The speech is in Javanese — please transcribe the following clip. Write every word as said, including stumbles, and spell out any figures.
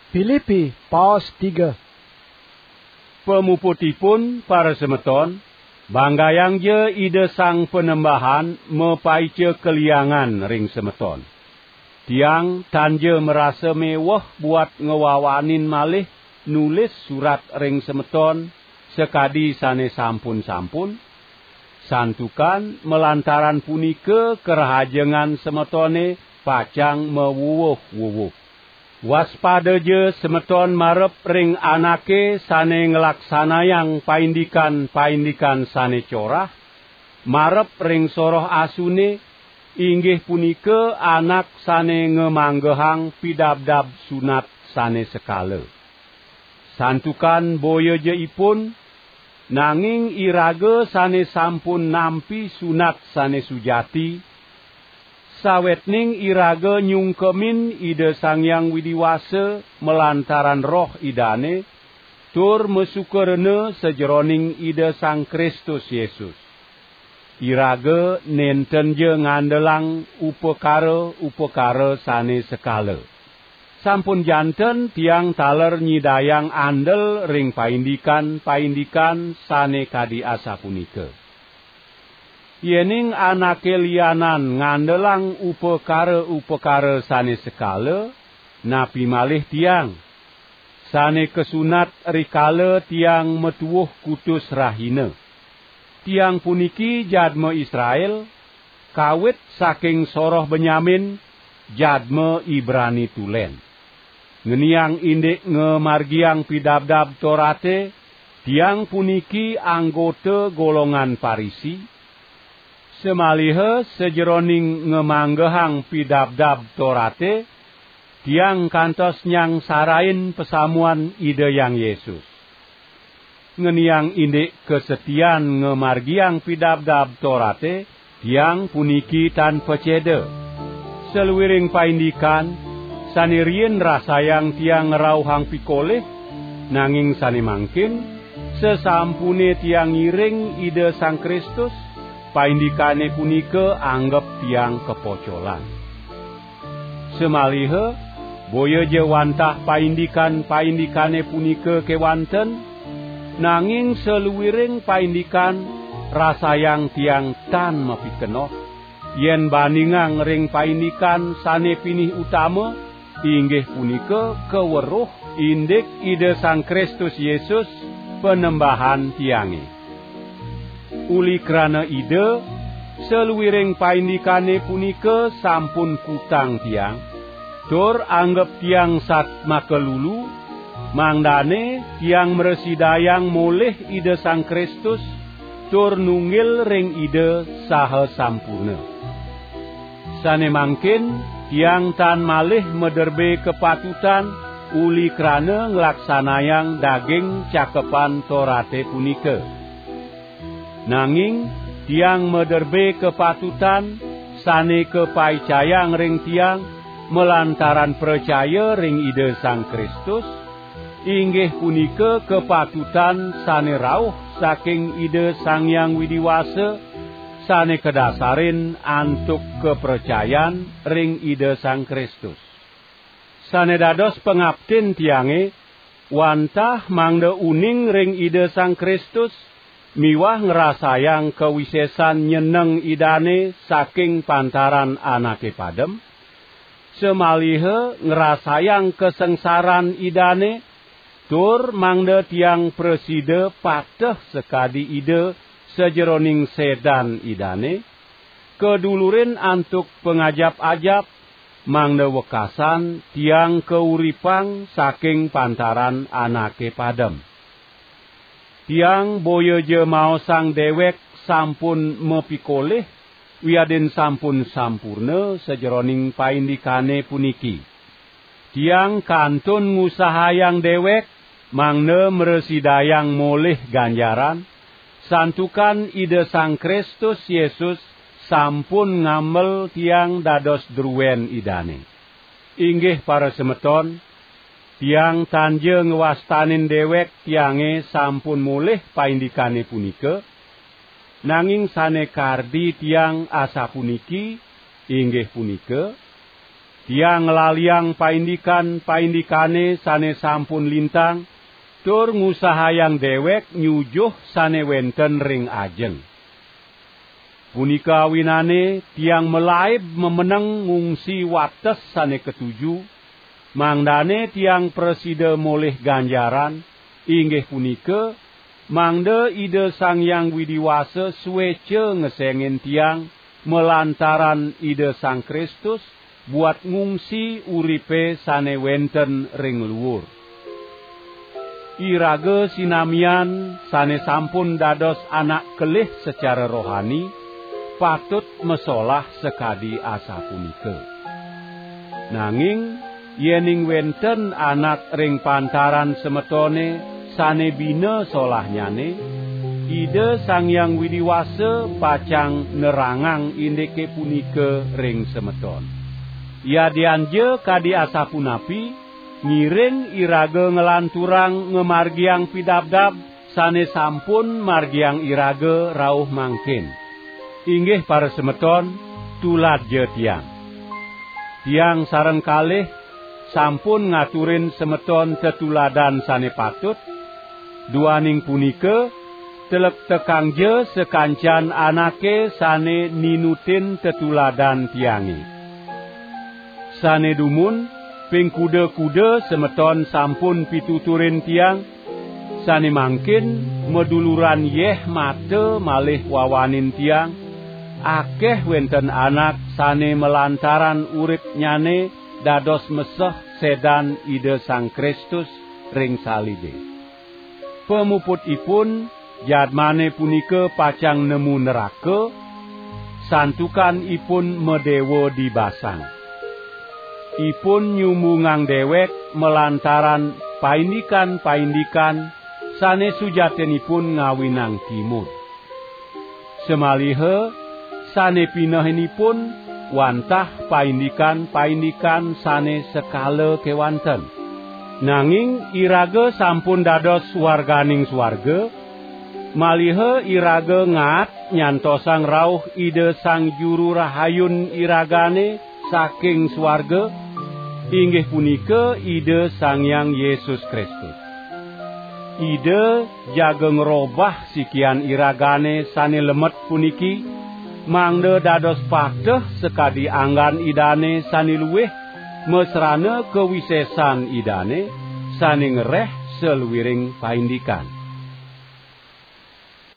Filipi paus tiga. Pemuputipun para semeton, banggayang je ide sang penembahan mepaice keliangan ring semeton. Tiang tanje merasa mewah buat ngewawanin malih nulis surat ring semeton sekadi sane sampun-sampun. Santukan melantaran punike kerahajengan semetone pacang mewuwuh-wuwuh. Waspada je semeton marep ring anake sane ngelaksanayang paindikan-paindikan sane corah, marep ring soroh asune, inggih punike anak sane ngemanggehang pidabdab sunat sane sekale. Santukan boyo je ipun, nanging irage sane sampun nampi sunat sane sujati, sawetning iraga nyungkemin ide Sangyang Widiwasa melantaran roh idane, tur mesukerene sejeroning ide Sang Kristus Yesus. Iraga nenten je ngandelang upekara-upekara sane sekala. Sampun janten tiang taler nyidayang andel ring paindikan-paindikan sane kadi asa punika. Yening anake lianan ngandelang upekara-upekara sane sekala, napi malih tiang. Sane kesunat rikala tiang metuwuh kutus rahina. Tiang puniki jadme Israel, kawit saking soroh Benyamin, jadme Ibrani tulen. Ngeniang indik ngemargiang pidabdab Torate, tiang puniki anggota golongan Parisi, semalihe sejeroning ngemanggehang pidabdab Torate, tiang kantos nyang sarain pesamuan ide yang Yesus. Ngeniang indik kesetian ngemargiang pidabdab Torate, tiang puniki tanpa cede. Seluwiring paindikan, sanirien rasayang tiang ngerauhang pikoleh, nanging sani mangkin, sesampune tiang ngiring ide Sang Kristus, paindikane punike anggap tiang kepocolan. Semalihe, boyo je wantah paindikan-paindikane punike kewanten, nanging seluwiring paindikan rasayang tiang tan mapikenoh, yen bandingang ring paindikan sane pinih utama, inggih punike keweruh indik ide Sang Kristus Yesus penembahan tiange. Uli krana ide, seluwiring paindikane punike sampun kutang tiang, tur anggap tiang sat makelulu, mangdane tiang meresidayang moleh ide Sang Kristus, tur nunggil ring ide saha sampurna. Sane mangkin, tiang tan malih mederbe kepatutan, uli krana nglaksanayang daging cakepan Torate punike. Nanging, tiang mederbe kepatutan, sane kepaicayang ring tiang, melantaran percaya ring ide Sang Kristus, inggih punike kepatutan sane rauh saking ide Sangyang Widiwasa, sane kedasarin antuk kepercayan ring ide Sang Kristus. Sane dados pengabtin tiange, wantah mangda uning ring ide Sang Kristus, miwah ngerasayang kewisesan nyeneng idane saking pantaran anake padem, semalihe ngerasayang kesengsaran idane, tur mangda tiang preside pateh sekadi ide sejeroning sedan idane, kedulurin antuk pengajap-ajap, mangda wekasan tiang keuripang saking pantaran anake padem. Tiang boyo je mau sang dewek sampun mepikoleh, wiadin sampun sampurna sejeroning paindikane puniki. Tiang kantun ngusahayang dewek, mangna meresidayang moleh ganjaran, santukan ide Sang Kristus Yesus sampun ngamel tiang dados druwen idane. Inggih para semeton, tiang tanje ngewastanin dewek tiange sampun moleh paindikane punike, nanging sane kardi tiang asa puniki, inggih punike, tiang ngelaliang paindikan-paindikane sane sampun lintang, tur ngusahayang dewek nyujuh sane wenten ring ajeng. Punika winane tiang melaib memeneng ngungsi wates sane ketujuh, mangdane tiang preside moleh ganjaran, inggih punika mangde ide Sang Hyang Widiwasa suwece ngesengin tiang melantaran ide Sang Kristus buat ngungsi uripe sane wenten ring luhur. Irage sinamian sane sampun dados anak kelih secara rohani, patut mesolah sekadi asa punika. Nanging yening wenten anak ring pantaran semetone sane bina solahnyane, ide Sang Hyang Widiwasa pacang nerangang indike punika ring semeton. Ya dianje kadi asapunapi, ngiring irage ngelanturang ngemargiang pidabdab sane sampun margiang irage rauh mangkin. Inggih para semeton, tulad je tiang. Tiang sareng kalih sampun ngaturin semeton tetuladan sane patut, duaning punika telek tekang je sekancan anake sane ninutin tetuladan tiangi. Sane dumun ping kuda-kuda semeton sampun pituturin tiang, sane mangkin meduluran yeh mate malih wawanin tiang, akeh wenten anak sane melantaran urip nyane dados meseh sedan ide Sang Kristus ring salibe. Pemuputipun jadmane punika pacang nemu neraka, santukan ipun medewo dibasang. Ipun nyumungang dewek melantaran paindikan-paindikan sane sujatenipun ngawinang timur. Semalihe sane pinahinipun wantah paindikan-paindikan sane sekala kewanten. Nanging irage sampun dados warganing swarga, malihe irage ngat nyantosang rauh ide Sang Juru Rahayun iragane saking swarga, inggih punika ide Sang Hyang Yesus Kristus. Ide jaga ngerobah sikian iragane sane lemet puniki, mangde dados pateh sekadi anggan idane sane luweh, mesrana kewisesan idane sane ngereh seluwiring paindikan.